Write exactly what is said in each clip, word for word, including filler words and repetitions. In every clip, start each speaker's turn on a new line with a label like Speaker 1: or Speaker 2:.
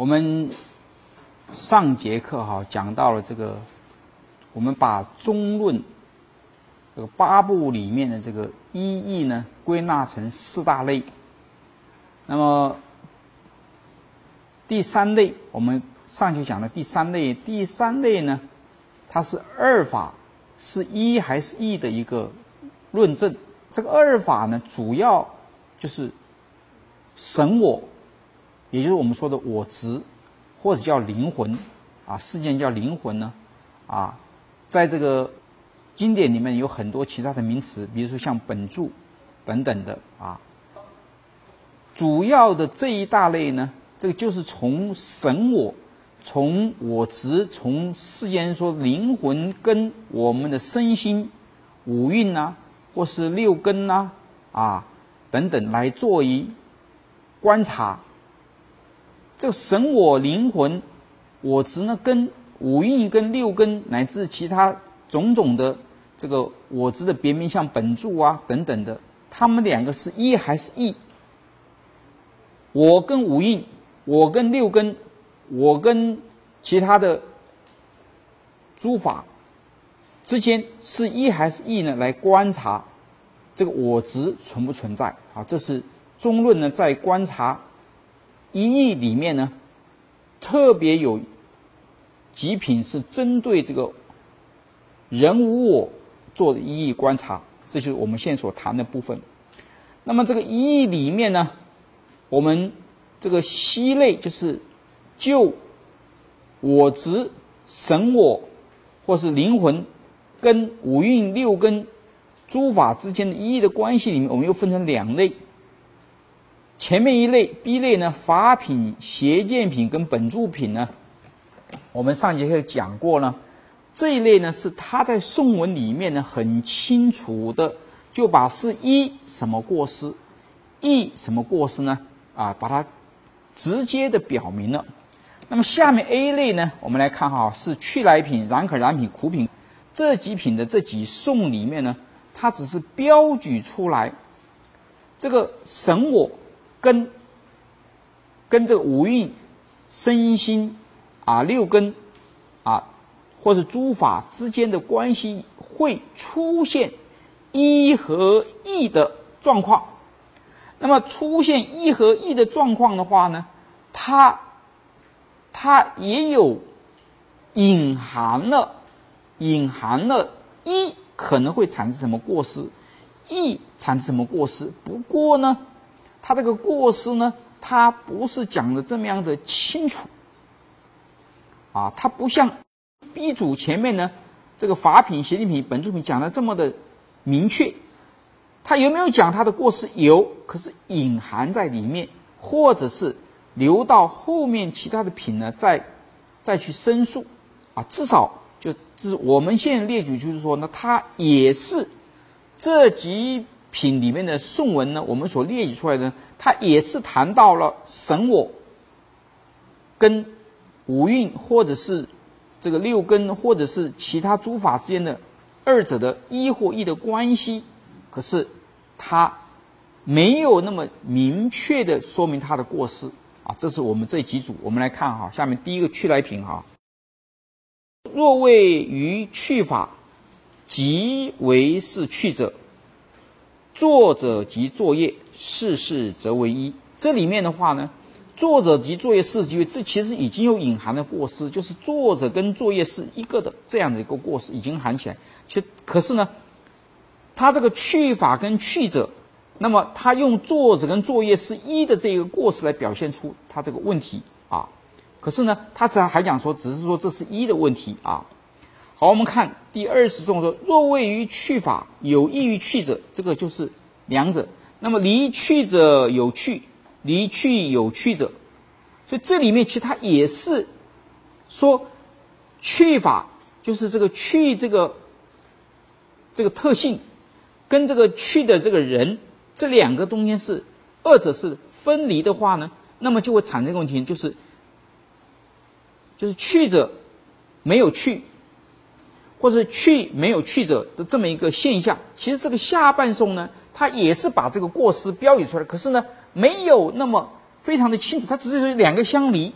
Speaker 1: 们上节课哈讲到了这个，我们把中论这个八部里面的这个一义呢归纳成四大类。那么第三类，我们上节讲的第三类，第三类呢，它是二法是一还是异的一个论证。这个二法呢，主要就是神我，也就是我们说的我执，或者叫灵魂啊，世间叫灵魂呢啊，在这个经典里面有很多其他的名词，比如说像本住等等的啊。主要的这一大类呢，这个就是从神我，从我执，从世间说灵魂跟我们的身心五蕴啊，或是六根啊啊等等来做一观察。这个神我灵魂我执呢，跟五蕴跟六根乃至其他种种的这个我执的别名，像本住啊等等的，他们两个是一还是异？我跟五蕴，我跟六根，我跟其他的诸法之间是一还是异呢？来观察这个我执存不存在啊？这是中论呢在观察一义里面呢，特别有几品是针对这个人无我做的一义观察，这就是我们现在所谈的部分。那么这个一义里面呢，我们这个西类就是就我执、神我或是灵魂跟五蕴六根诸法之间的一义的关系里面，我们又分成两类。前面一类 B 类呢，法品、邪见品跟本住品呢，我们上节课讲过呢。这一类呢，是他在颂文里面呢很清楚的就把是一什么过失，异什么过失呢？啊，把它直接的表明了。那么下面 A 类呢，我们来看哈，是去来品、然可然品、苦品这几品的这几颂里面呢，它只是标举出来这个神我跟跟这个五蕴、身心啊、六根啊，或是诸法之间的关系会出现一和异的状况。那么出现一和异的状况的话呢，它它也有隐含了隐含了一可能会产生什么过失，异产生什么过失。不过呢，它这个过失呢，它不是讲的这么样的清楚啊，它不像 B 组前面呢这个法品、邪见品、本住品讲的这么的明确。他有没有讲他的过失？有，可是隐含在里面，或者是留到后面其他的品呢，再再去申诉啊。至少就是我们现在列举，就是说呢，它也是这几品里面的颂文呢，我们所列举出来的，它也是谈到了神我跟五蕴，或者是这个六根，或者是其他诸法之间的二者的一或异的关系。可是他没有那么明确的说明他的过失啊，这是我们这几组。我们来看哈，下面第一个去来品哈，若谓于去法，即为是去者，作者及作业，事事则为一。这里面的话呢，作者及作业事即为，这其实已经有隐含的过失，就是作者跟作业是一个的这样的一个过失已经含起来。其实可是呢，他这个去法跟去者，那么他用作者跟作业是一的这个过失来表现出他这个问题啊。可是呢，他只还讲说，只是说这是一的问题啊。好，我们看第二十颂说，若谓于去法有益于去者，这个就是两者。那么离去者有去，离去有去者，所以这里面其实它也是说去法就是这个去这个这个特性。跟这个去的这个人，这两个中间是二者是分离的话呢，那么就会产生一个问题，就是就是去者没有去，或者去没有去者的这么一个现象。其实这个下半颂呢，它也是把这个过失标语出来，可是呢没有那么非常的清楚，它只是两个相离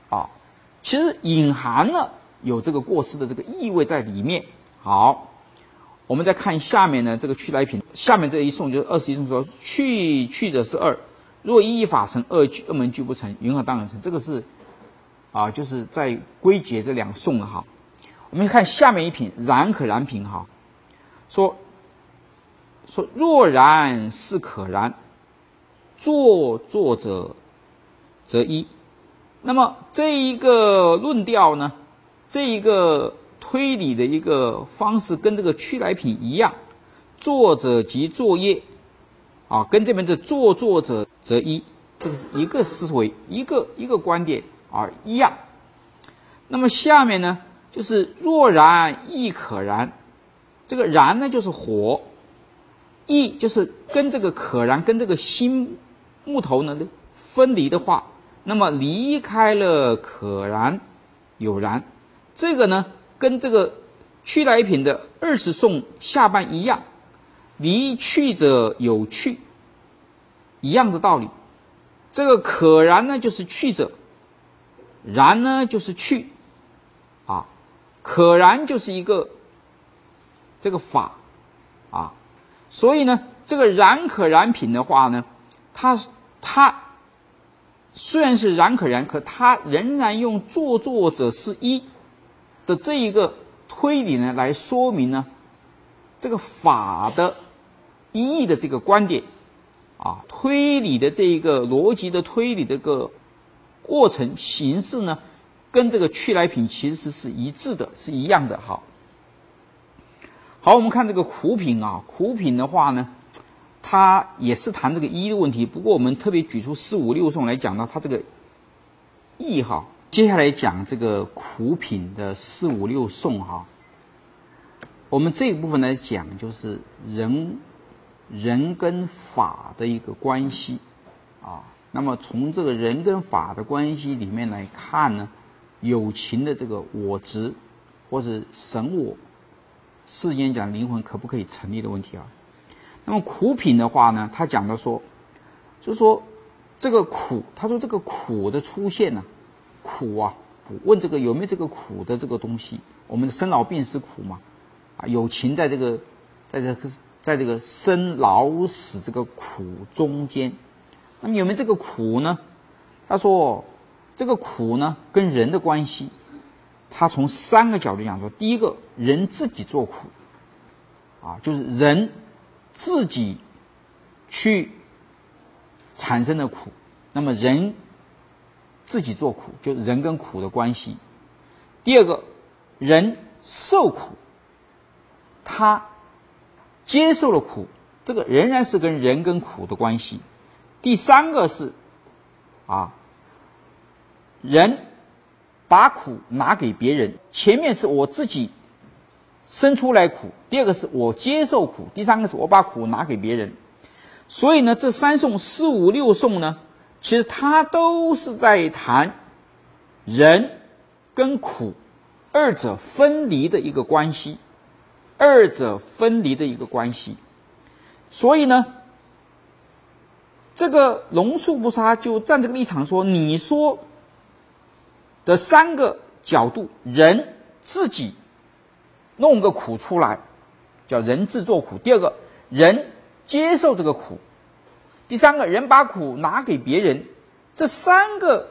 Speaker 1: 啊，其实隐含了有这个过失的这个意味在里面。好，我们再看下面呢，这个去来品，下面这一颂就是二十一颂说去去者是二，若一一法成，二句二门俱不成，云何当然成？这个是啊，就是在归结这两颂了哈。我们看下面一品然可然品哈，说说若然是可然，作作者则一。那么这一个论调呢，这一个推理的一个方式跟这个去来品一样，作者即作业啊，跟这边的作作者则一，这个是一个思维，一个一个观点啊一样。那么下面呢，就是若然亦可然，这个然呢就是火，亦就是跟这个可然跟这个新木头呢分离的话，那么离开了可然有然，这个呢跟这个去来品的二十颂下半一样，离去者有去，一样的道理。这个可然呢就是去者，然呢就是去啊，可然就是一个这个法啊，所以呢这个然可然品的话呢，它它虽然是然可然，可它仍然用作作者是一的这一个推理呢来说明呢这个法的一义的这个观点啊，推理的这一个逻辑的推理这个过程形式呢，跟这个去来品其实是一致的，是一样的。好，好，我们看这个苦品啊，苦品的话呢，它也是谈这个一的问题，不过我们特别举出四五六颂来讲到它这个义哈。接下来讲这个苦品的四五六颂哈，我们这一部分来讲就是人人跟法的一个关系啊。那么从这个人跟法的关系里面来看呢，有情的这个我执或者神我世间讲灵魂可不可以成立的问题啊。那么苦品的话呢，他讲的说，就是说这个苦，他说这个苦的出现呢、啊，苦啊，问这个有没有这个苦的这个东西？我们的生老病死苦嘛，啊，有情在这个，在这个，在这个生老死这个苦中间，那么有没有这个苦呢？他说这个苦呢跟人的关系，他从三个角度讲说，第一个，人自己做苦，啊，就是人自己去产生的苦，那么人自己做苦，就是人跟苦的关系。第二个，人受苦，他接受了苦，这个仍然是跟人跟苦的关系。第三个是啊，人把苦拿给别人，前面是我自己生出来苦，第二个是我接受苦，第三个是我把苦拿给别人。所以呢，这三颂四五六颂呢，其实它都是在谈人跟苦二者分离的一个关系，二者分离的一个关系。所以呢，这个龙树菩萨就站这个立场说，你说的三个角度，人自己弄个苦出来，叫人自作苦；第二个，人接受这个苦；第三个，人把苦拿给别人。这三个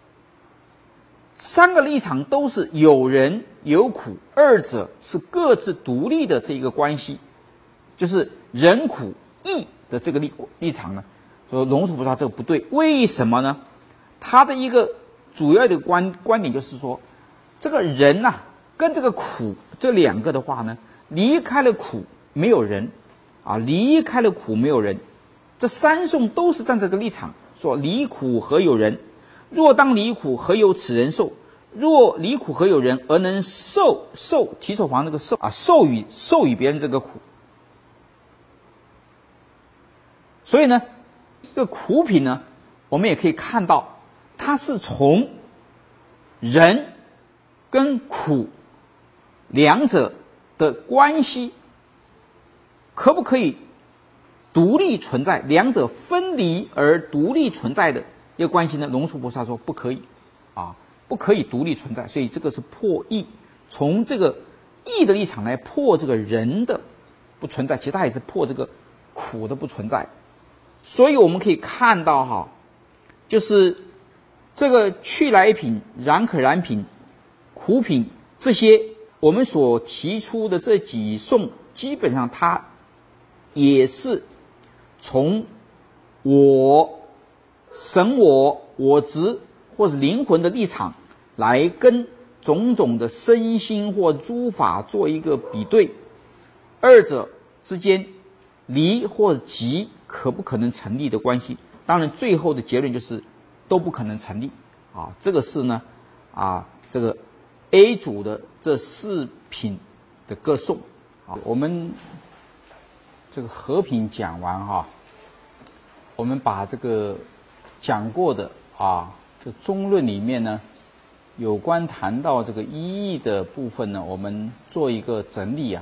Speaker 1: 三个立场都是有人有苦，二者是各自独立的这一个关系，就是人苦义的这个立立场呢。说龙树菩萨这个不对，为什么呢？他的一个主要的观观点就是说，这个人呐、啊，跟这个苦这两个的话呢，离开了苦没有人啊，离开了苦没有人。这三颂都是站这个立场，说离苦何有人？若当离苦，何有此人受？若离苦何有人而能受受提手旁那个受啊，授予授予别人这个苦。所以呢，这个苦品呢，我们也可以看到，它是从人跟苦两者的关系可不可以独立存在，两者分离而独立存在的一个关系呢？龙树菩萨说不可以啊， 不可以独立存在，所以这个是破义。从这个义的立场来破这个人的不存在，其实它也是破这个苦的不存在。所以我们可以看到哈，就是这个去来品、然可然品、苦品这些我们所提出的这几颂，基本上它也是从我、神我、我执或是灵魂的立场来跟种种的身心或诸法做一个比对，二者之间离或集可不可能成立的关系。当然最后的结论就是都不可能成立啊。这个是呢啊这个 A 组的这四品的各颂啊。我们这个和品讲完哈，我们把这个讲过的啊这中论里面呢有关谈到这个一义的部分呢，我们做一个整理啊。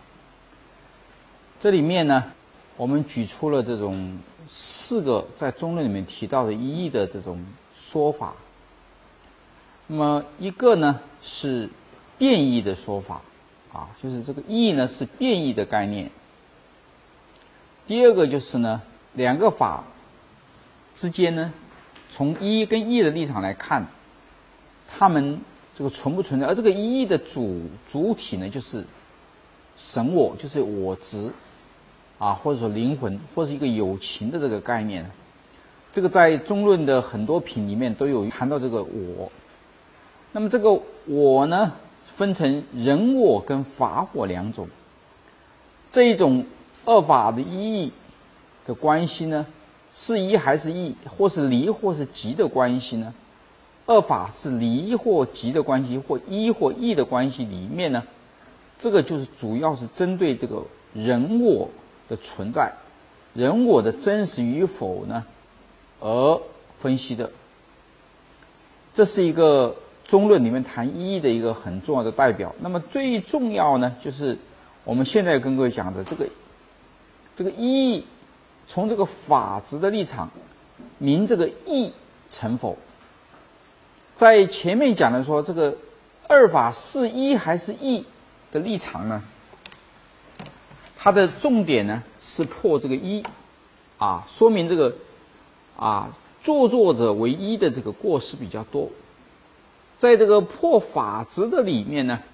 Speaker 1: 这里面呢我们举出了这种四个在中论里面提到的一义的这种说法。那么一个呢是变异的说法啊，就是这个义呢是变异的概念。第二个就是呢两个法之间呢，从一跟义的立场来看，他们这个存不存在，而这个一义的主主体呢就是神我，就是我执啊，或者说灵魂，或者一个有情的这个概念。这个在中论的很多品里面都有谈到这个我。那么这个我呢分成人我跟法我两种。这一种二法的一义的关系呢，是一还是异，或是离或是集的关系呢？二法是离或集的关系，或一或异的关系里面呢，这个就是主要是针对这个人我的存在，人我的真实与否呢而分析的。这是一个中论里面谈一义的一个很重要的代表。那么最重要呢，就是我们现在跟各位讲的这个这个一义，从这个法执的立场，明这个义成否。在前面讲的说这个二法是一还是异的立场呢，它的重点呢是破这个一啊，说明这个啊作作者为一的这个过失比较多。在这个破法执的里面呢，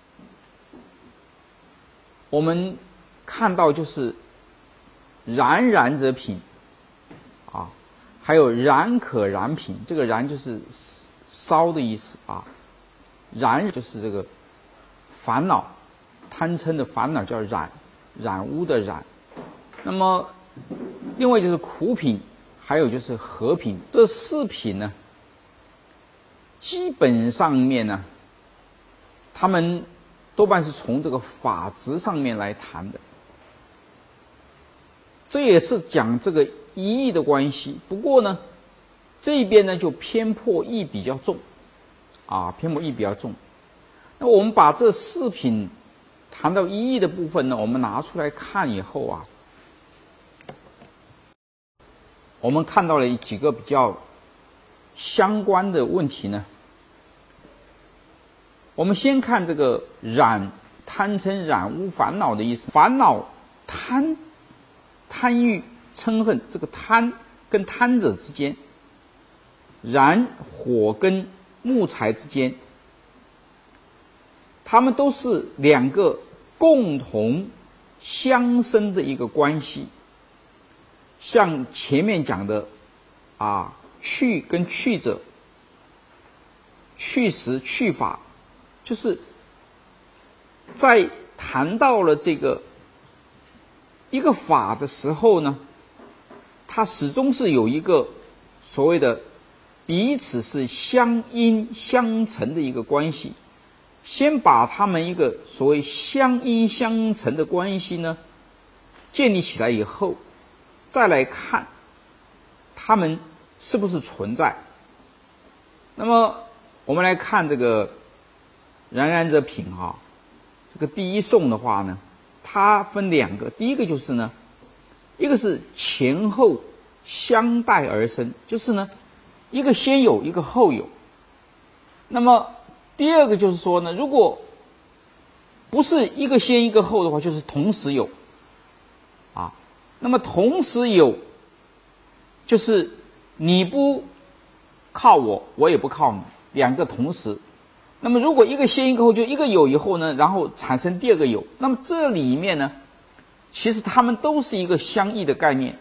Speaker 1: 我们看到就是然然者品啊，还有然可然品。这个然就是烧的意思啊，然就是这个烦恼贪嗔的烦恼叫染，染污的染。那么另外就是苦品，还有就是和品。这四品呢基本上面呢他们多半是从这个法执上面来谈的，这也是讲这个一义的关系。不过呢这一边呢就偏颇义比较重啊，偏颇义比较重。那我们把这四品谈到一义的部分呢，我们拿出来看以后啊，我们看到了几个比较相关的问题呢。我们先看这个染，贪嗔染污烦恼的意思。烦恼贪贪欲嗔恨，这个贪跟贪者之间，燃火跟木材之间，他们都是两个共同相生的一个关系。像前面讲的啊，去跟去者，去时去法，就是在谈到了这个一个法的时候呢，它始终是有一个所谓的彼此是相因相成的一个关系。先把他们一个所谓相因相成的关系呢建立起来以后，再来看他们是不是存在。那么我们来看这个然然者品啊，这个第一颂的话呢，它分两个。第一个就是呢，一个是前后相待而生，就是呢一个先有一个后有。 那么第二个就是说呢，如果不是一个先一个后的话，就是同时有啊。那么同时有，就是你不靠我，我也不靠你，两个同时。那么如果一个先一个后，就一个有以后呢，然后产生第二个有，那么这里面呢，其实它们都是一个相异的概念，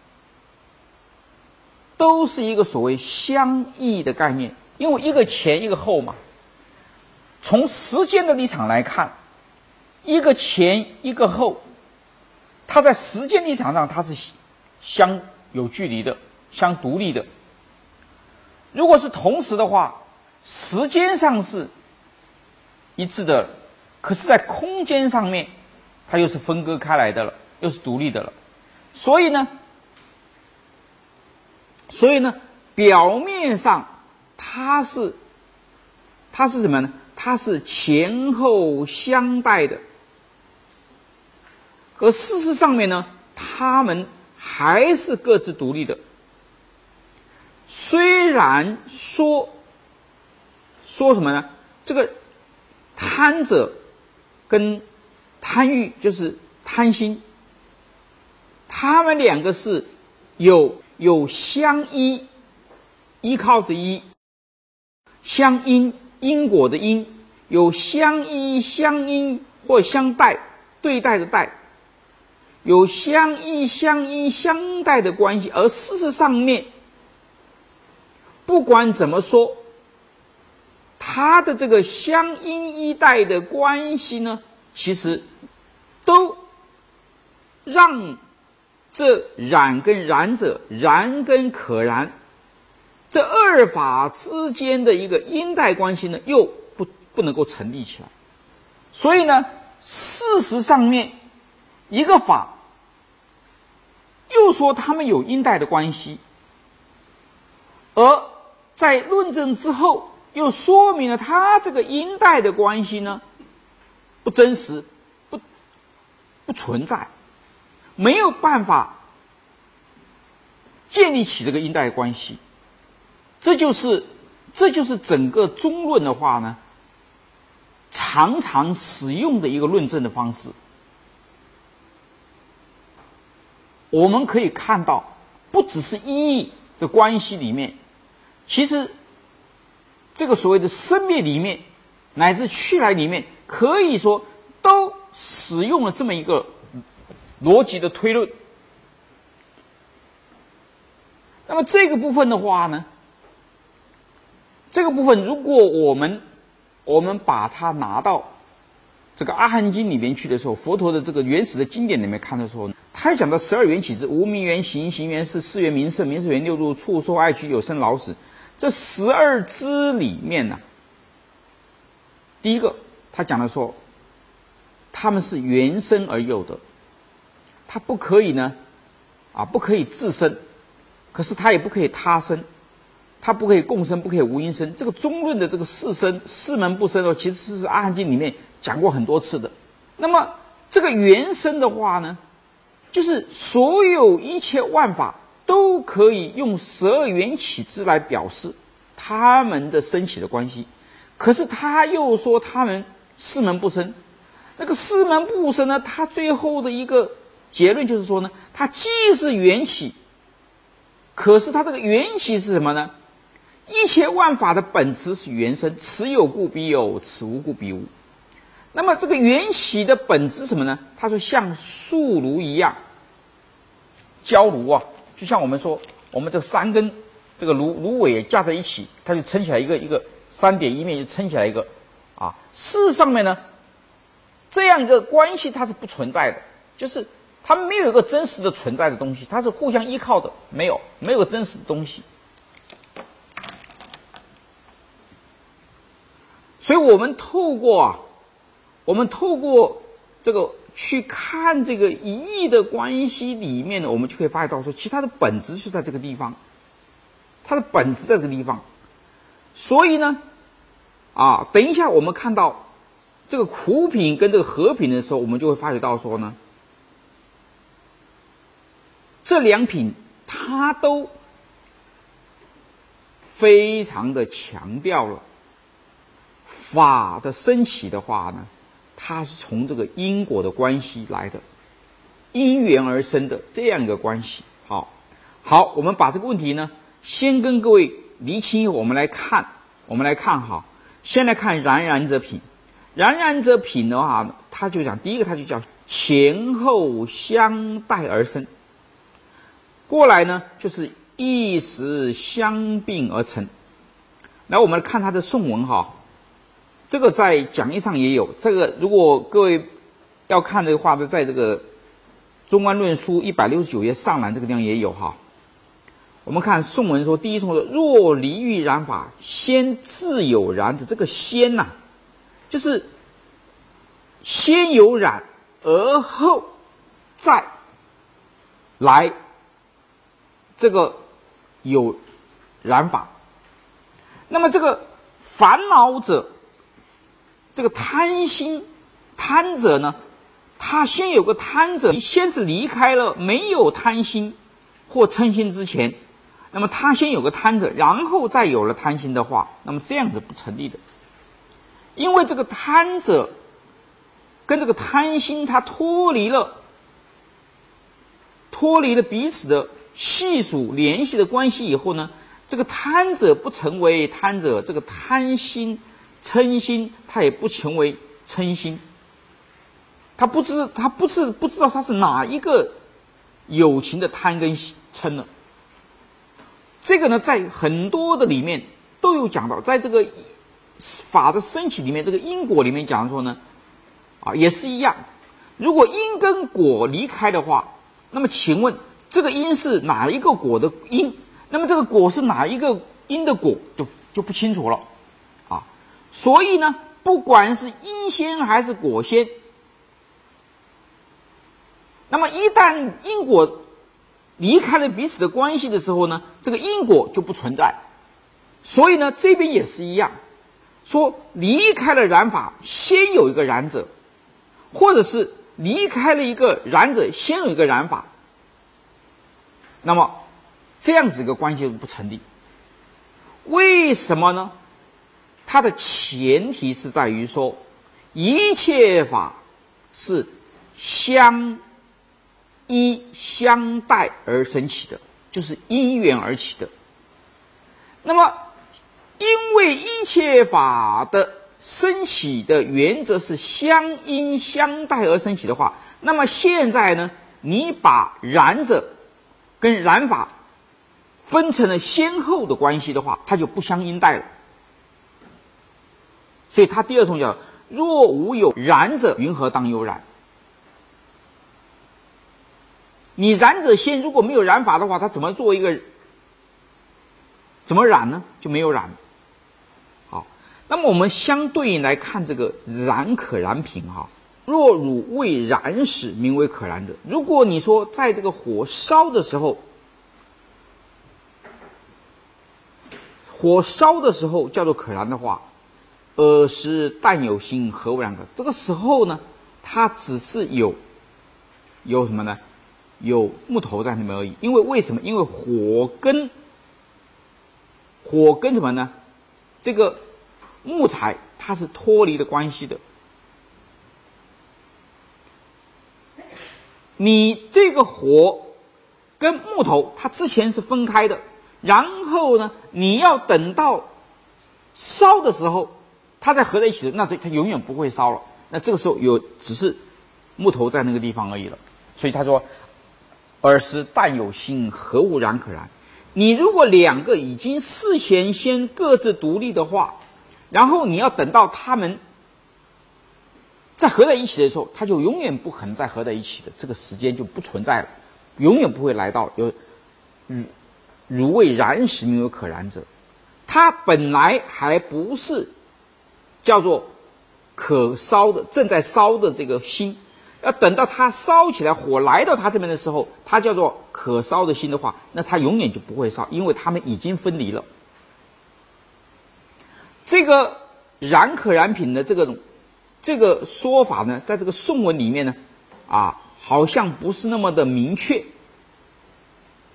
Speaker 1: 都是一个所谓相异的概念，因为一个前一个后嘛。从时间的立场来看，一个前一个后，它在时间立场上它是相有距离的，相独立的。如果是同时的话，时间上是一致的，可是在空间上面它又是分割开来的了，又是独立的了。所以呢所以呢表面上它是它是什么呢？它是前后相待的，而事实上面呢，它们还是各自独立的。虽然说说什么呢？这个贪者跟贪欲，就是贪心，他们两个是有有相依，依靠的依，相因，因果的因，有相依相因或相待，对待的待，有相依相因相待的关系。而事实上面不管怎么说，它的这个相因依待的关系呢，其实都让这染跟染者，染跟可染，这二法之间的一个因带关系呢，又不不能够成立起来。所以呢，事实上面一个法又说他们有因带的关系，而在论证之后又说明了他这个因带的关系呢不真实，不不存在，没有办法建立起这个因带的关系。这就是这就是整个中论的话呢，常常使用的一个论证的方式。我们可以看到，不只是一义的关系里面，其实这个所谓的生灭里面，乃至去来里面，可以说都使用了这么一个逻辑的推论。那么这个部分的话呢，这个部分如果我们我们把它拿到这个阿含经里面去的时候，佛陀的这个原始的经典里面看的时候呢，他讲到十二缘起支：无明缘行，行缘事，事缘名色，名色缘六入，处受爱取有生老死。这十二支里面呢、啊，第一个他讲的说，他们是原生而有的，他不可以呢，啊，不可以自生，可是他也不可以他生，它不可以共生，不可以无因生。这个中论的这个四生四门不生哦，其实是阿含经里面讲过很多次的。那么这个原生的话呢，就是所有一切万法都可以用十二缘起支来表示他们的升起的关系。可是他又说他们四门不生，那个四门不生呢，他最后的一个结论就是说呢，它既是缘起，可是它这个缘起是什么呢？一切万法的本质是缘生，此有故彼有，此无故彼无。那么这个缘起的本质是什么呢？他说像树炉一样，焦炉啊，就像我们说我们这三根这个炉炉尾架在一起，它就撑起来一个一个三点一面就撑起来一个啊。事实上面呢，这样一个关系它是不存在的，就是它没有一个真实的存在的东西，它是互相依靠的，没有没有个真实的东西。所以我们透过啊，我们透过这个去看这个一义的关系里面呢，我们就可以发现到说，其实它的本质就在这个地方，它的本质在这个地方。所以呢，啊，等一下我们看到这个苦品跟这个和品的时候，我们就会发觉到说呢，这两品它都非常的强调了法的升起的话呢，它是从这个因果的关系来的，因缘而生的这样一个关系。好，好，我们把这个问题呢，先跟各位厘清以后，我们来看，我们来看哈，先来看然然者品。然然者品的话，它就讲第一个，它就叫前后相待而生。过来呢，就是一时相并而成。来，我们来看它的颂文哈，这个在讲义上也有。这个如果各位要看的话，在这个《中观论书》一百六十九页上栏这个地方也有哈。我们看颂文说，第一颂说：若离欲染法，先自有染者。这个先呐、啊，就是先有染，而后再来这个有染法。那么这个烦恼者，这个贪心贪者呢，他先有个贪者，先是离开了没有贪心或嗔心之前，那么他先有个贪者，然后再有了贪心的话，那么这样子不成立的。因为这个贪者跟这个贪心它脱离了脱离了彼此的系属联系的关系以后呢，这个贪者不成为贪者，这个贪心嗔心它也不成为嗔心，他不知他不是不知道他是哪一个有情的贪跟嗔呢？这个呢，在很多的里面都有讲到，在这个法的升起里面，这个因果里面讲说呢，啊，也是一样。如果因跟果离开的话，那么请问这个因是哪一个果的因？那么这个果是哪一个因的果，就就不清楚了啊。所以呢，不管是因先还是果先，那么一旦因果离开了彼此的关系的时候呢，这个因果就不存在。所以呢，这边也是一样，说离开了染法，先有一个染者，或者是离开了一个染者，先有一个染法，那么这样子一个关系不成立。为什么呢？它的前提是在于说，一切法是相依相待而生起的，就是因缘而起的。那么因为一切法的生起的原则是相因相待而生起的话，那么现在呢，你把染者跟染法分成了先后的关系的话，它就不相因待了。所以它第二种叫若无有染者，云何当有染？你染者先如果没有染法的话，它怎么做一个怎么染呢？就没有染。好，那么我们相对应来看这个染可燃品哈。若汝未燃时，名为可燃者。如果你说在这个火烧的时候，火烧的时候叫做可燃的话，尔时但有心，何为然可？这个时候呢，它只是有有什么呢？有木头在那边而已。因为为什么？因为火跟火跟什么呢？这个木材它是脱离的关系的。你这个火跟木头它之前是分开的，然后呢，你要等到烧的时候，它再合在一起的，那它永远不会烧了。那这个时候有只是木头在那个地方而已了。所以他说，尔时但有心，何无然可燃？你如果两个已经事先先各自独立的话，然后你要等到他们再合在一起的时候，它就永远不可能再合在一起的，这个时间就不存在了，永远不会来到有汝汝未燃时，名为可燃者。它本来还不是叫做可烧的，正在烧的这个心，要等到它烧起来，火来到它这边的时候，它叫做可烧的心的话，那它永远就不会烧，因为它们已经分离了。这个燃可燃品的这个这个说法呢，在这个颂文里面呢，啊，好像不是那么的明确。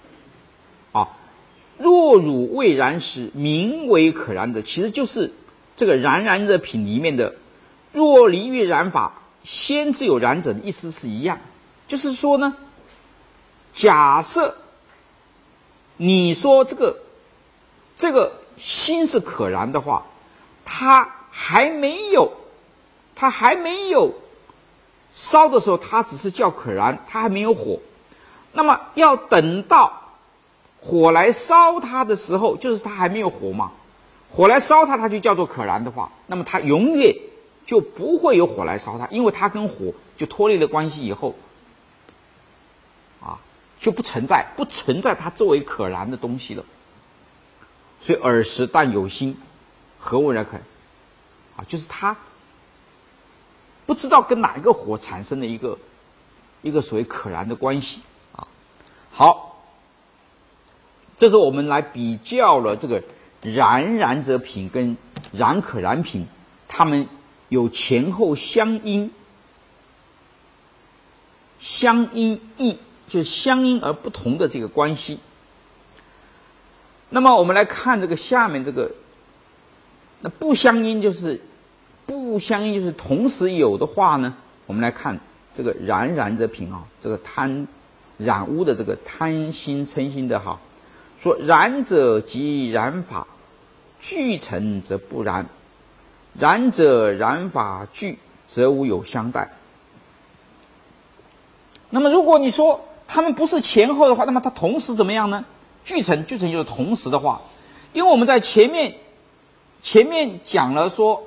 Speaker 1: 啊，若汝未燃时，名为可燃者，其实就是这个然然者品里面的若离于然法，先自有然者的意思是一样，就是说呢，假设你说这个这个心是可燃的话，它还没有它还没有烧的时候，它只是叫可燃，它还没有火。那么要等到火来烧它的时候，就是它还没有火嘛，火来烧它，它就叫做可燃的话，那么它永远就不会有火来烧它，因为它跟火就脱离了关系以后，啊，就不存在，不存在它作为可燃的东西了。所以尔时但有心，何为然可？啊，就是它不知道跟哪一个火产生了一个一个所谓可燃的关系啊。好，这是我们来比较了这个然然者品跟然可燃品，它们有前后相因相因异，就是相因而不同的这个关系。那么我们来看这个下面这个，那不相因就是不相因就是同时有的话呢，我们来看这个然然者品啊，这个贪染污的这个贪心嗔心的哈，说然者即染法，俱成则不然，然者染法俱则无有相待。那么如果你说他们不是前后的话，那么它同时怎么样呢？俱成，俱成就是同时的话，因为我们在前面前面讲了说，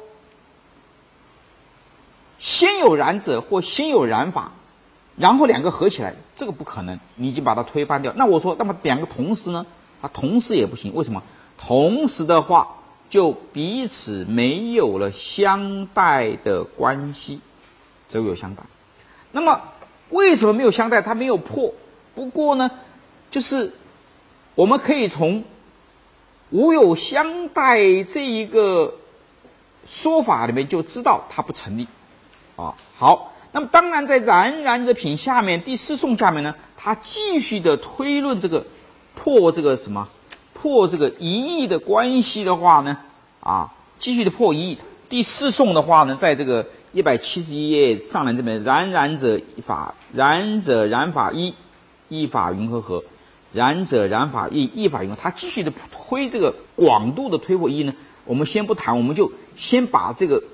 Speaker 1: 先有染者或先有染法，然后两个合起来，这个不可能，你已经把它推翻掉。那我说，那么两个同时呢？它同时也不行，为什么？同时的话，就彼此没有了相待的关系，则有相待。那么为什么没有相待？它没有破。不过呢，就是我们可以从无有相待这一个说法里面就知道它不成立啊。好，那么当然在然然者品下面第四颂下面呢，它继续的推论这个破这个什么破这个一义的关系的话呢，啊，继续的破一义。第四颂的话呢，在这个一百七十一页上来这边，然然者法，然者然法一，一法云和合，然者然法一，一法云和合。他继续的推这个广度的推破一呢，我们先不谈，我们就先把这个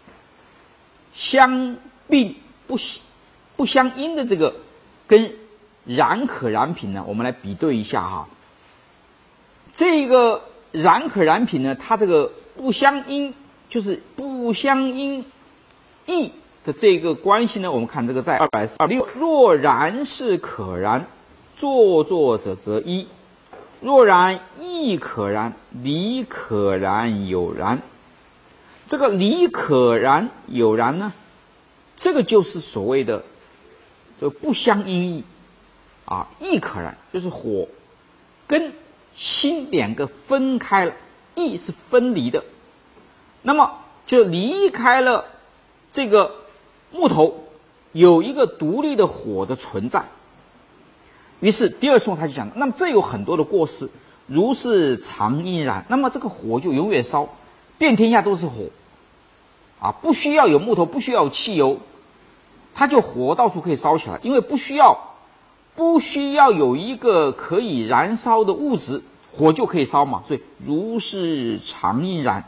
Speaker 1: 相并不不相因的这个跟然可燃品呢，我们来比对一下哈。这个然可燃品呢，它这个不相因就是不相因异的这个关系呢，我们看这个在二百四十六，若然是可燃，作作者则一；若然亦可燃，离可燃有燃。这个离可燃有燃呢，这个就是所谓的这不相因异啊，亦可燃就是火跟心两个分开了，异是分离的，那么就离开了这个木头，有一个独立的火的存在。于是第二颂他就讲，那么这有很多的过失，如是常因燃，那么这个火就永远烧，遍天下都是火啊，不需要有木头，不需要有汽油，它就火到处可以烧起来，因为不需要不需要有一个可以燃烧的物质，火就可以烧嘛，所以如是常因燃，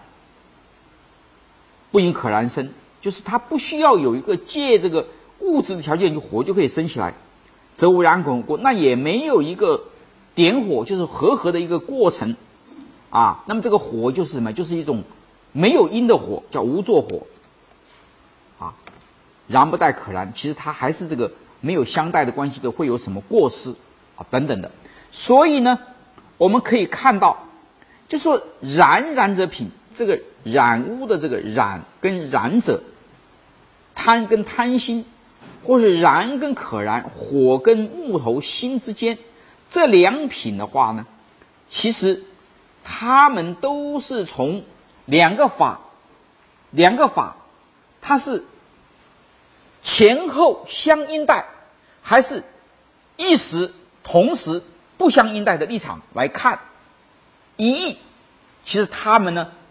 Speaker 1: 不因可燃生，就是它不需要有一个借这个物质的条件，就火就可以升起来，则无燃可过，那也没有一个点火就是和合的一个过程啊。那么这个火就是什么？就是一种没有因的火，叫无作火啊，燃不待可燃，其实它还是这个没有相待的关系的，会有什么过失啊等等的。所以呢，我们可以看到，就说然然者品，这个染污的这个染跟染者，贪跟贪心，或是燃跟可燃，火跟木头心之间，这两品的话呢，其实它们都是从两个法，两个法，它是前后相因待，还是一时同时不相因待的立场来看一义，其实他们呢都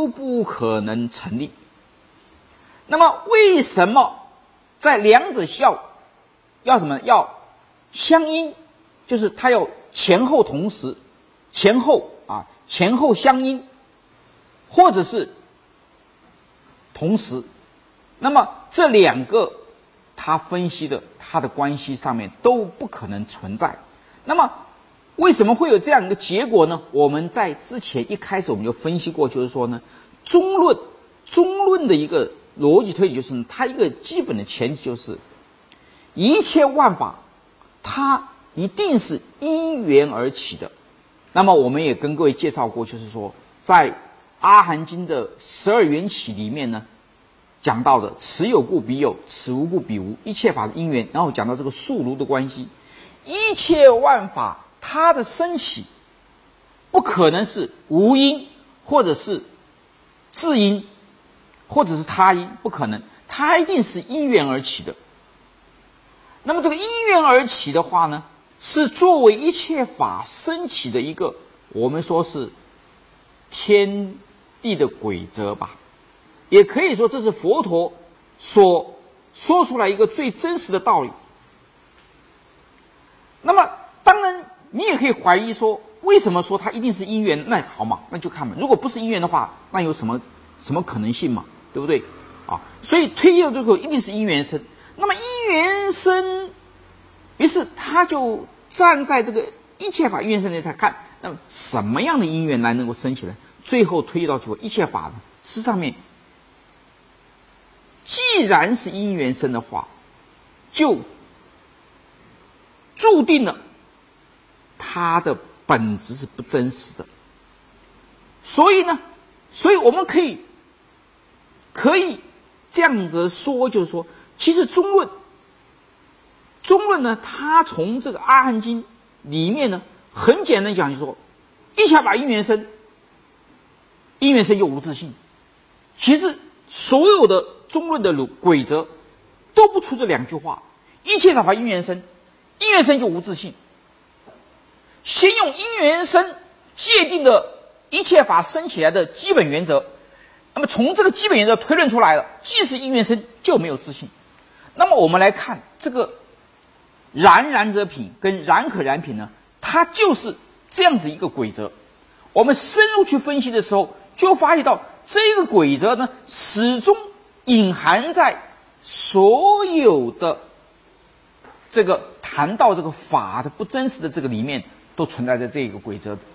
Speaker 1: 都不可能成立。那么为什么在两者效要什么？要相因，就是它要前后同时，前后啊前后相因，或者是同时。那么这两个他分析的它的关系上面都不可能存在。那么为什么会有这样一个结果呢？我们在之前一开始我们就分析过，就是说呢，中论中论的一个逻辑推理，就是它一个基本的前提就是一切万法它一定是因缘而起的。那么我们也跟各位介绍过，就是说在阿含经的十二缘起里面呢，讲到的此有故彼有，此无故彼无，一切法的因缘，然后讲到这个数如的关系，一切万法它的升起不可能是无因，或者是自因，或者是他因，不可能，它一定是因缘而起的。那么这个因缘而起的话呢，是作为一切法升起的一个，我们说是天地的规则吧，也可以说这是佛陀所说出来一个最真实的道理。那么当然你也可以怀疑说，为什么说它一定是因缘？那好嘛，那就看嘛，如果不是因缘的话，那有什么什么可能性嘛，对不对啊？所以推到最后一定是因缘生。那么因缘生，于是他就站在这个一切法因缘生来看，那么什么样的因缘来能够生起来？最后推到最后一切法呢，事实上面既然是因缘生的话，就注定了它的本质是不真实的。所以呢，所以我们可以可以这样子说，就是说其实中论中论呢，它从这个阿含经里面呢，很简单讲，就是说一切法因缘生，因缘生就无自性。其实所有的中论的规则都不出这两句话，一切法因缘生，因缘生就无自性。先用因缘生界定的一切法生起来的基本原则，那么从这个基本原则推论出来了，既是因缘生就没有自性。那么我们来看这个然然者品跟然可然品呢，它就是这样子一个规则。我们深入去分析的时候，就发现到这个规则呢，始终隐含在所有的这个谈到这个法的不真实的这个里面，都存在着这个规则的。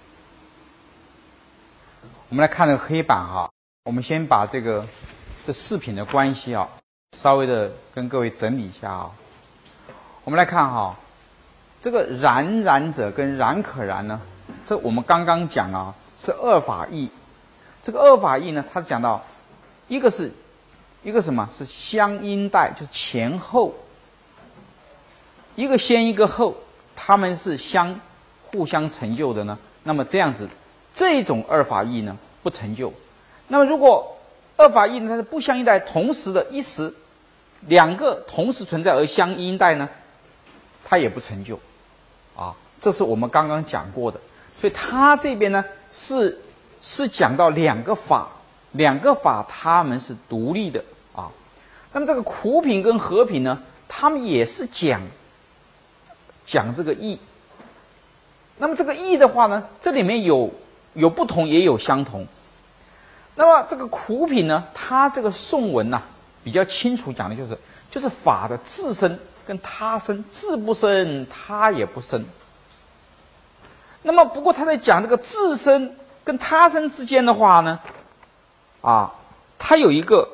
Speaker 1: 我们来看这个黑板哈，我们先把这个这四品的关系啊，稍微的跟各位整理一下啊。我们来看哈，这个然然者跟然可然呢，这我们刚刚讲啊，是二法义。这个二法义呢，它讲到一个是一个什么是相因代，就是前后，一个先一个后，他们是相互相成就的呢。那么这样子，这种二法义呢不成就。那么如果二法义呢，它是不相因代，同时的一时两个同时存在而相因代呢，它也不成就啊。这是我们刚刚讲过的。所以它这边呢是是讲到两个法，两个法它们是独立的啊。那么这个苦品跟和品呢，他们也是讲讲这个义。那么这个义的话呢，这里面有有不同也有相同。那么这个苦品呢，它这个颂文呐、啊、比较清楚讲的就是就是法的自身跟他生，自不生他也不生。那么不过他在讲这个自身跟他生之间的话呢，啊，它有一个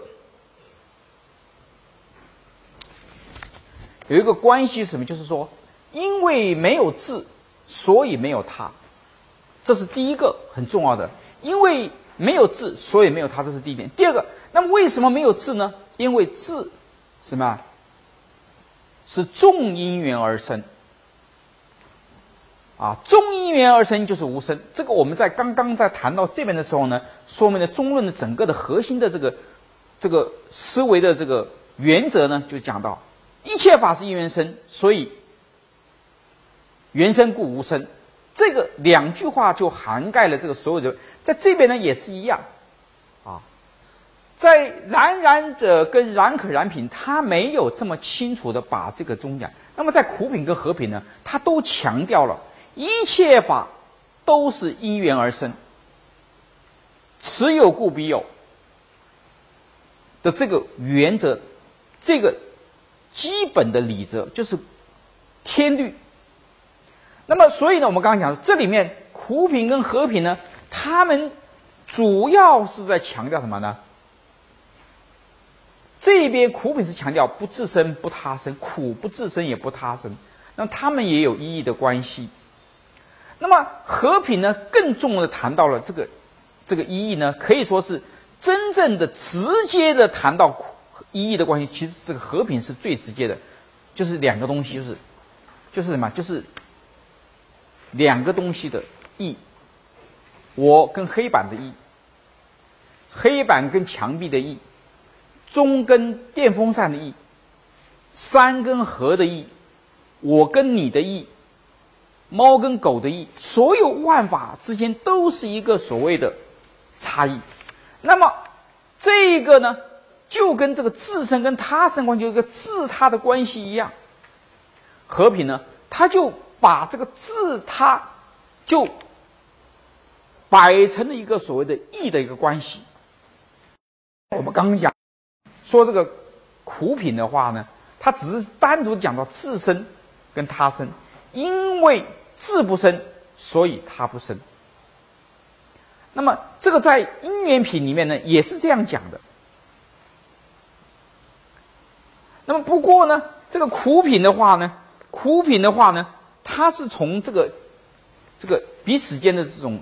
Speaker 1: 有一个关系是什么？就是说，因为没有自，所以没有他，这是第一个很重要的。因为没有自，所以没有他，这是第一点。第二个，那么为什么没有自呢？因为自什么？是众因缘而生。啊，众因缘而生就是无生。这个我们在刚刚在谈到这边的时候呢，说明了中论的整个的核心的这个这个思维的这个原则呢，就讲到一切法是因缘生，所以缘生故无生。这个两句话就涵盖了这个所有的，在这边呢也是一样。 在燃燃者跟燃可燃品，它没有这么清楚的把这个中讲。那么在苦品跟和品呢，它都强调了一切法都是因缘而生，此有故彼有的这个原则，这个基本的理则就是天律。那么所以呢，我们刚刚讲这里面苦品跟和品呢，他们主要是在强调什么呢？这边苦品是强调不自生不他生，苦不自生也不他生，那么他们也有意义的关系。那么和品呢，更重的谈到了这个这个意义呢，可以说是真正的直接的谈到意义的关系。其实这个和品是最直接的，就是两个东西，就是就是什么？就是两个东西的义，我跟黑板的义，黑板跟墙壁的义，钟跟电风扇的义，山跟河的义，我跟你的义，猫跟狗的义，所有万法之间都是一个所谓的差异。那么这个呢，就跟这个自身跟他身关系，有一个自他的关系一样。和品呢，他就把这个自他就摆成了一个所谓的义的一个关系。我们刚刚讲说这个苦品的话呢，它只是单独讲到自身跟他身，因为自不生，所以他不生。那么这个在因缘品里面呢，也是这样讲的。那么不过呢，这个苦品的话呢，苦品的话呢，它是从这个这个彼此间的这种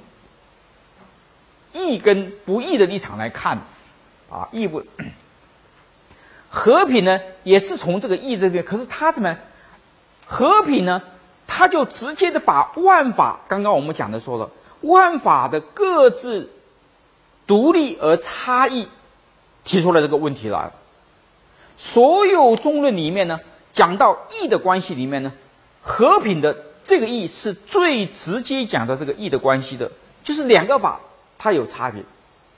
Speaker 1: 义跟不义的立场来看啊，义不和品呢，也是从这个义这边，可是它怎么和品呢？它就直接的把万法，刚刚我们讲的说了，万法的各自独立而差异，提出了这个问题来了。所有中论里面呢，讲到义的关系里面呢，和品的这个义是最直接讲到这个义的关系的，就是两个法它有差别。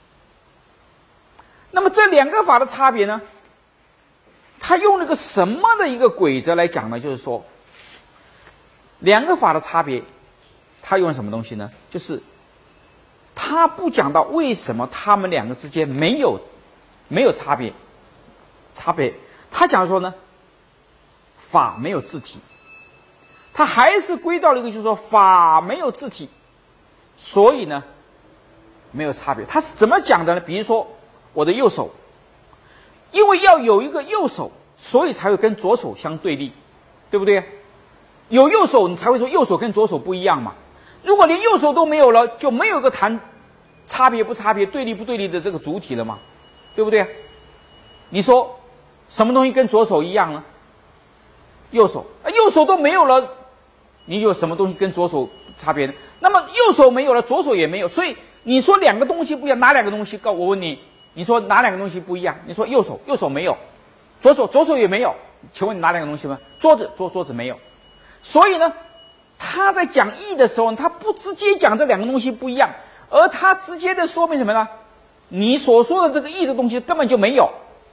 Speaker 1: 那么这两个法的差别呢，他用了个什么的一个规则来讲呢？就是说，两个法的差别，他用什么东西呢？就是他不讲到为什么他们两个之间没有没有差别，差别，他讲说呢，法没有自体，他还是归到了一个，就是说法没有自体，所以呢没有差别。他是怎么讲的呢？比如说我的右手，因为要有一个右手，所以才会跟左手相对立，对不对？有右手，你才会说右手跟左手不一样嘛。如果连右手都没有了，就没有一个谈差别不差别、对立不对立的这个主体了嘛，对不对？你说什么东西跟左手一样呢？右手，右手都没有了，你有什么东西跟左手差别呢？那么右手没有了，左手也没有，所以你说两个东西不一样，哪两个东西？告我问你，你说哪两个东西不一样？你说右手，右手没有，左手，左手也没有，请问哪两个东西吗？桌子，桌桌子没有。所以呢，他在讲义的时候，他不直接讲这两个东西不一样，而他直接的说明什么呢？你所说的这个义的东西根本就没有，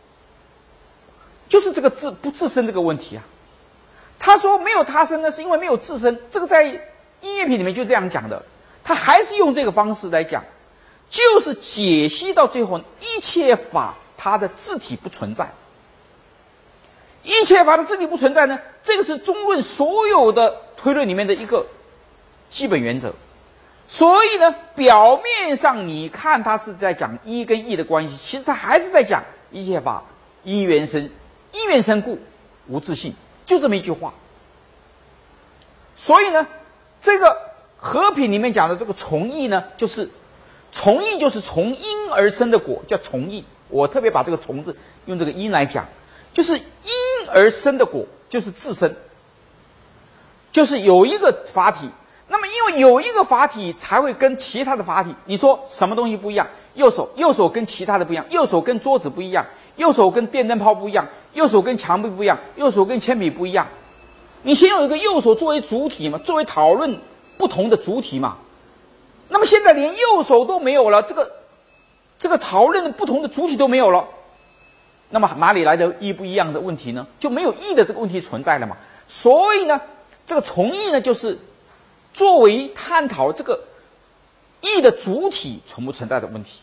Speaker 1: 就是这个自不自身这个问题啊。他说没有他身呢，是因为没有自身，这个在音乐品里面就这样讲的。他还是用这个方式来讲，就是解析到最后，一切法它的自体不存在。一切法的自体不存在呢，这个是中论所有的推论里面的一个基本原则。所以呢，表面上你看他是在讲一跟义的关系，其实他还是在讲一切法因缘生，因缘生故无自性，就这么一句话。所以呢，这个和品里面讲的这个从义呢，就是从义就是从因而生的果，叫从义。我特别把这个从字用这个因来讲，就是因而生的果，就是自身，就是有一个法体。那么因为有一个法体才会跟其他的法体，你说什么东西不一样？右手，右手跟其他的不一样，右手跟桌子不一样，右手跟电灯泡不一样，右手跟墙壁不一样，右手跟铅笔不一样。你先有一个右手作为主体嘛，作为讨论不同的主体嘛。那么现在连右手都没有了，这个这个讨论的不同的主体都没有了，那么哪里来的一不一样的问题呢？就没有义的这个问题存在了嘛。所以呢，这个从义呢，就是作为探讨这个义的主体存不存在的问题。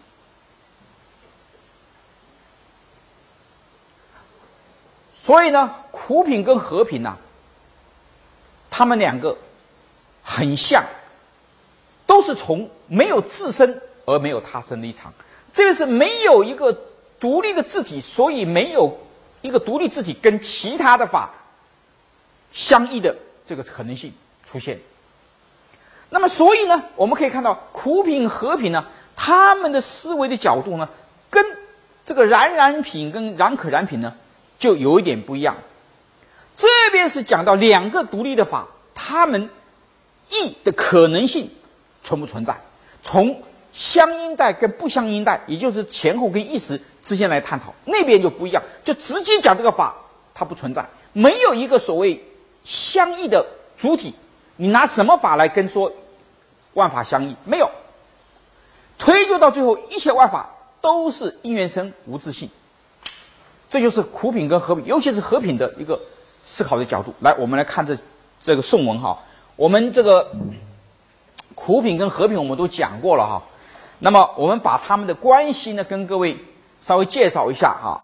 Speaker 1: 所以呢，苦品跟和品呐、啊，他们两个很像，都是从没有自身而没有他生的立场。这个是没有一个独立的自体，所以没有一个独立自体跟其他的法相异的这个可能性出现。那么，所以呢，我们可以看到苦品、和品呢，他们的思维的角度呢，跟这个然然品跟然可然品呢，就有一点不一样。这边是讲到两个独立的法，它们义的可能性存不存在，从相应代跟不相应代，也就是前后跟意识之间来探讨。那边就不一样，就直接讲这个法它不存在，没有一个所谓相异的主体，你拿什么法来跟说万法相异？没有。推究到最后，一切万法都是因缘生无自性。这就是苦品跟和品，尤其是和品的一个思考的角度。来，我们来看这这个颂文哈。我们这个苦品跟和品我们都讲过了哈。那么我们把他们的关系呢，跟各位稍微介绍一下哈。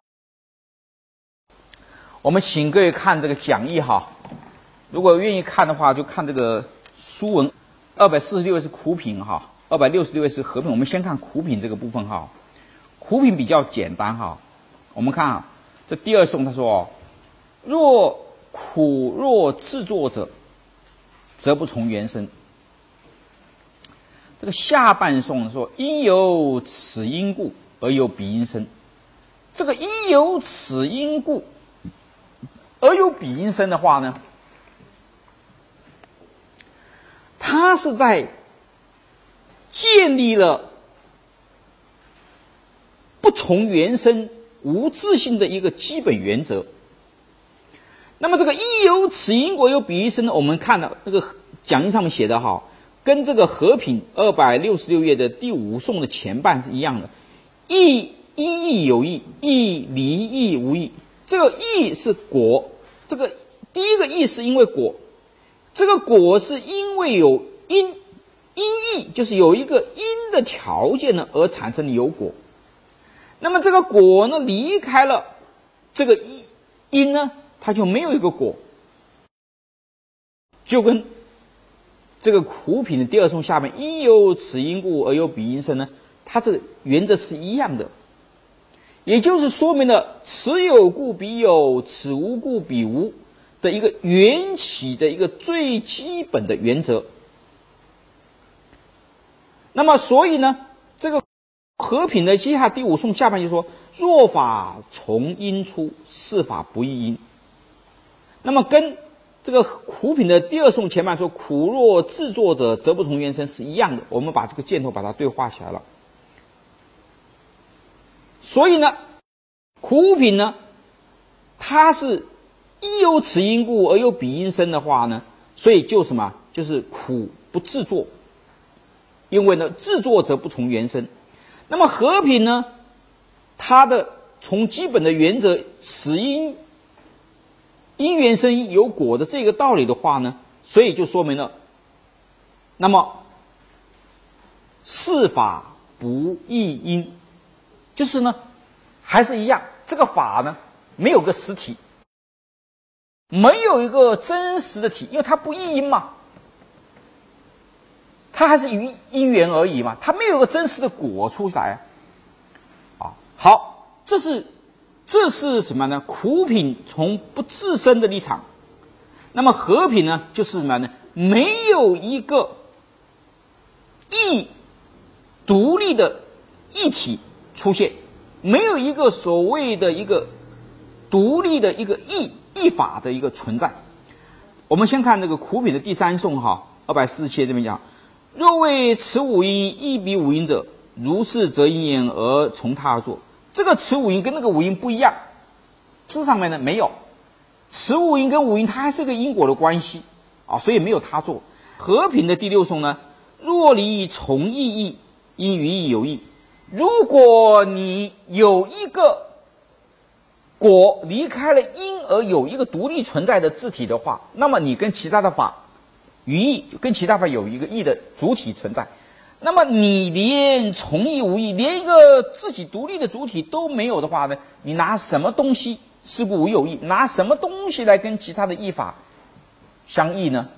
Speaker 1: 我们请各位看这个讲义哈。如果愿意看的话，就看这个书文。二百四十六页是苦品哈，二百六十六页是和品。我们先看苦品这个部分哈。苦品比较简单哈。我们看啊，这第二颂他说：“若苦若自作者，则不从缘生。”这个下半颂说：“因有此因故，而有彼因生。”这个因有此因故，而有彼因生的话呢，它是在建立了不从缘生无自性的一个基本原则。那么这个因有此因果有彼因生呢，我们看到那个讲义上面写的哈，跟这个和品二百六十六页的第五颂的前半是一样的。义因义有义，义离义无义。这个义是果，这个第一个义是因为果，这个果是因为有因，因义就是有一个因的条件呢而产生的有果。那么这个果呢离开了这个因呢，它就没有一个果，就跟这个苦品的第二颂下面因有此因故而有彼因生呢，它这个原则是一样的，也就是说明了此有故彼有，此无故彼无的一个缘起的一个最基本的原则。那么所以呢，这个和品的接下第五颂下半就说：若法从因出，是法不异因。那么跟这个苦品的第二颂前半说苦若自作者，则不从缘生是一样的。我们把这个箭头把它对画起来了。所以呢，苦品呢，它是因有此因故而有彼因生的话呢，所以就什么，就是苦不自作，因为呢自作则不从缘生。那么和品呢，它的从基本的原则此因因缘生有果的这个道理的话呢，所以就说明了，那么是法不异因，就是呢还是一样，这个法呢没有个实体，没有一个真实的体，因为它不异因嘛，它还是因因缘而已嘛，它没有个真实的果出来啊。好，这是这是什么呢？苦品从不自身的立场，那么和品呢，就是什么呢？没有一个异独立的异体出现，没有一个所谓的一个独立的一个异异法的一个存在。我们先看这个苦品的第三颂哈，二百四十七这边讲：若为此五因异彼五因者，如是则因缘而从他而作。这个此五因跟那个五因不一样，诗上面呢没有，此五因跟五因它还是个因果的关系啊，所以没有他作。和品的第六颂呢，若离从异义，因于义有义， 如果你有一个果离开了因而有一个独立存在的自体的话，那么你跟其他的法语义跟其他法有一个义的主体存在。那么你连从义无义，连一个自己独立的主体都没有的话呢，你拿什么东西是故无有义？拿什么东西来跟其他的义法相异呢？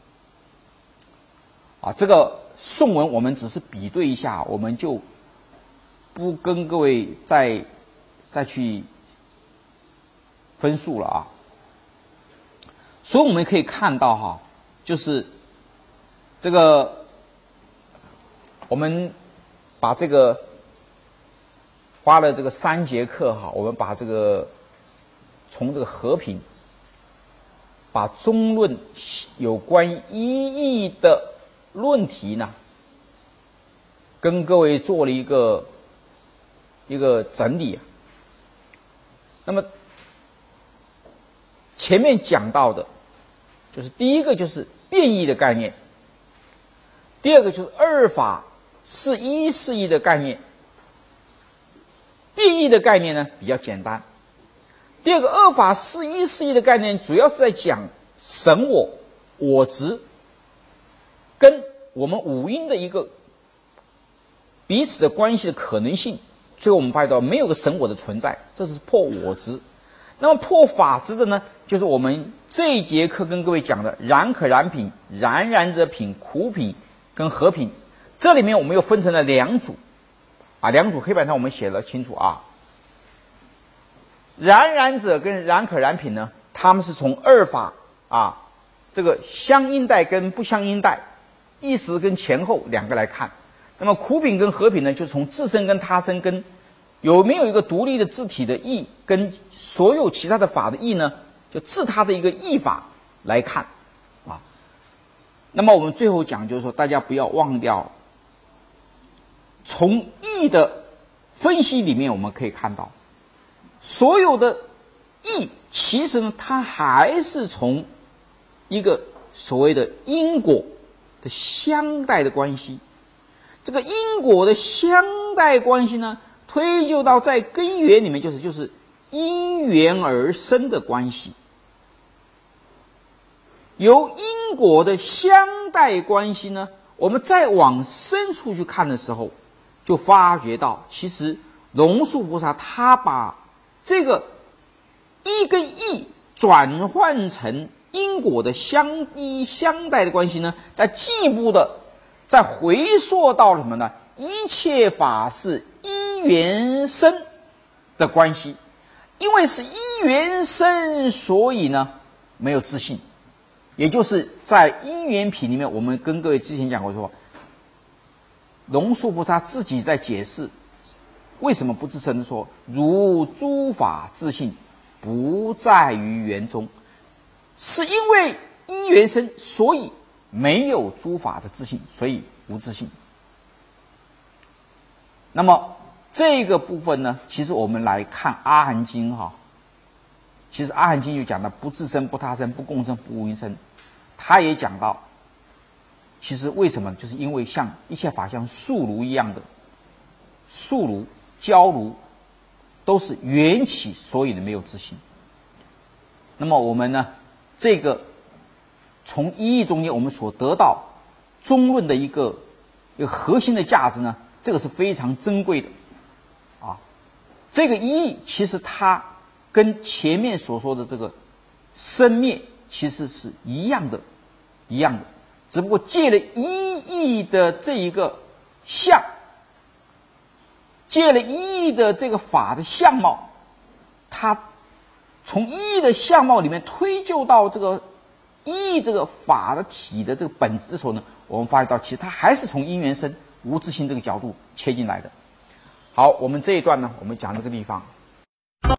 Speaker 1: 啊，这个颂文我们只是比对一下，我们就不跟各位再再去分数了啊。所以我们可以看到哈，就是这个我们把这个花了这个三节课哈，我们把这个从这个和平，把中论有关于一义的论题呢，跟各位做了一个一个整理。那么前面讲到的，就是第一个就是变异的概念，第二个就是二法是一是一的概念。变异的概念呢比较简单。第二个二法是一是一的概念，主要是在讲神我、我执跟我们五阴的一个彼此的关系的可能性。最后我们发现到没有个神我的存在，这是破我执。那么破法执的呢，就是我们这一节课跟各位讲的然可然品、然然者品、苦品跟和品。这里面我们又分成了两组啊，两组黑板上我们写了清楚啊。然然者跟然可然品呢，他们是从二法啊，这个相应代跟不相应代，意识跟前后两个来看。那么苦品跟和品呢，就从自身跟他身跟有没有一个独立的自体的义，跟所有其他的法的义呢，就自他的一个义法来看啊。那么我们最后讲就是说，大家不要忘掉，从义的分析里面我们可以看到，所有的义其实呢，它还是从一个所谓的因果的相待的关系。这个因果的相待关系呢，推究到在根源里面就是就是因缘而生的关系。由因果的相待关系呢，我们再往深处去看的时候，就发觉到其实龙树菩萨他把这个一跟义转换成因果的相依相待的关系呢，再进一步的再回溯到什么呢？一切法是因缘生的关系。因为是因缘生，所以呢没有自性。也就是在因缘品里面，我们跟各位之前讲过说，龙树菩萨自己在解释为什么不自生，说如诸法自性不在于缘中，是因为因缘生，所以没有诸法的自性，所以无自性。那么这个部分呢，其实我们来看阿含经哈，其实阿含经就讲到不自生、不他生、不共生、不无因生。他也讲到，其实为什么，就是因为像一切法像素炉一样的，素炉、焦炉都是缘起，所以呢没有自性。那么我们呢，这个从一义中间我们所得到中论的一个一个核心的价值呢，这个是非常珍贵的啊。这个一义其实它跟前面所说的这个生灭其实是一样的，一样的，只不过借了一义的这一个相，借了一义的这个法的相貌，它从一义的相貌里面推究到这个一义这个法的体的这个本质的时候呢，我们发现到其实它还是从因缘生无自性这个角度切进来的。好，我们这一段呢，我们讲这个地方。